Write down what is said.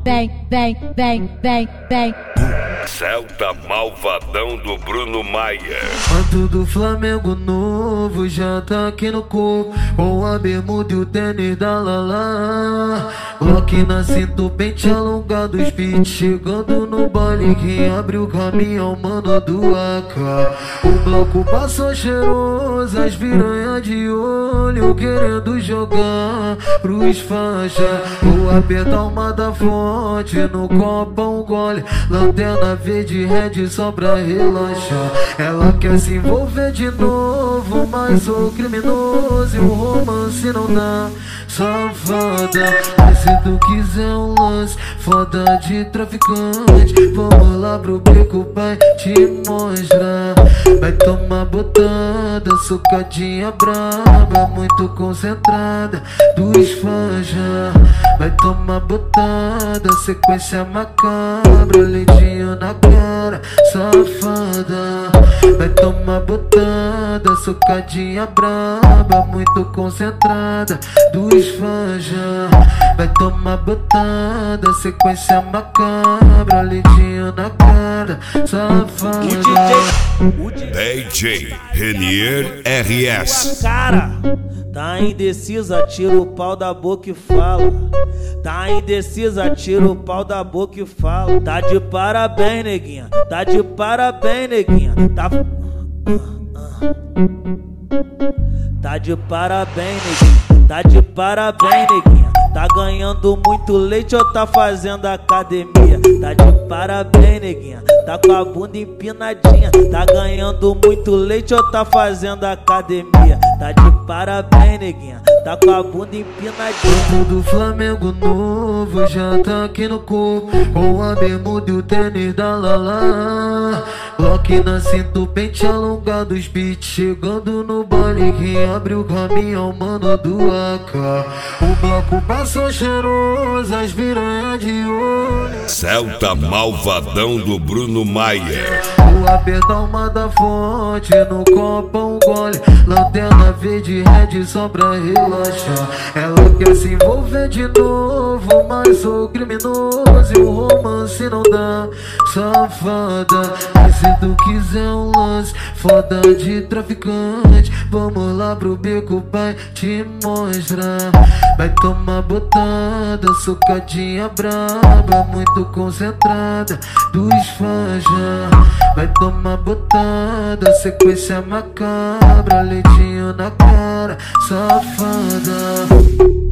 vem. Celta malvadão do Bruno Maia. Manto do Flamengo novo já tá aqui no corpo, com a bermuda e o tênis da Lala. Glock na cinta, pente alongado, speed chegando no baile. Quem abre o caminho é o mano do AK. O bloco passou cheiroso, as piranha de olho querendo jogar pros faixa. Vou apertar uma da fonte, no copo um gole, lanterna verde red só pra relaxar. Ela quer se envolver de novo, mas sou criminoso e o romance não dá. Safada, mas se tu quiser um lance foda de traficante, vamos lá pro beco, pai, te mostrar. Vai tomar botada, socadinha braba, muito concentrada, dos fãs já. Vai tomar botada, sequência macabra, leitinho na cara, safada. Vai tomar botada, socadinha braba, muito concentrada, dos fãs já. Vai tomar botada, sequência macabra, leitinho na cara, safada. DJ Renier RS. Cara, tá indecisa, tira o pau da boca e fala. Tá indecisa, tira o pau da boca e fala. Tá de parabéns, neguinha. Tá de parabéns, neguinha. Tá de parabéns, neguinha. Tá de parabéns, neguinha. Tá ganhando muito leite ou tá fazendo academia? Tá de parabéns, neguinha. Tá com a bunda empinadinha. Tá ganhando muito leite ou tá fazendo academia? Tá de parabéns, neguinha. Tá com a bunda empinadinha. Manto do Flamengo novo já tá aqui no corpo, com a bermuda e o tênis da Lala. Glock na cinta, pente alongado, speed chegando no baile. Quem abre o caminho é o mano do AK. O bloco passou cheiroso, as piranha de olho. Celta malvadão do Bruno Maia. Vou apertar uma da fonte, no copo um gole, lanterna verde red só pra relaxar. Ela quer se envolver de novo, mas sou criminoso e o romance não dá. Safada, mas se tu quiser um lance foda de traficante, vamos lá pro beco, pai, te mostrar. Vai tomar botada, socadinha braba, muito concentrada, dos fãs já. Vai tomar botada, sequência macabra, leitinho na cara, safada.